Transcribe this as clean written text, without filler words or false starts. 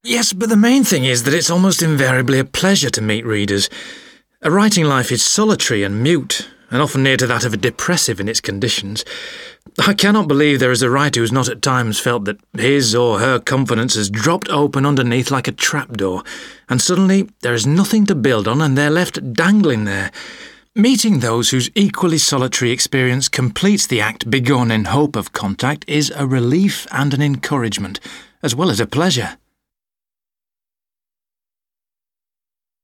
Yes, but the main thing is that it's almost invariably a pleasure to meet readers. A writing life is solitary and mute, and often near to that of a depressive in its conditions. I cannot believe there is a writer who has not at times felt that his or her confidence has dropped open underneath like a trapdoor, and suddenly there is nothing to build on and they're left dangling there. Meeting those whose equally solitary experience completes the act begun in hope of contact is a relief and an encouragement, as well as a pleasure.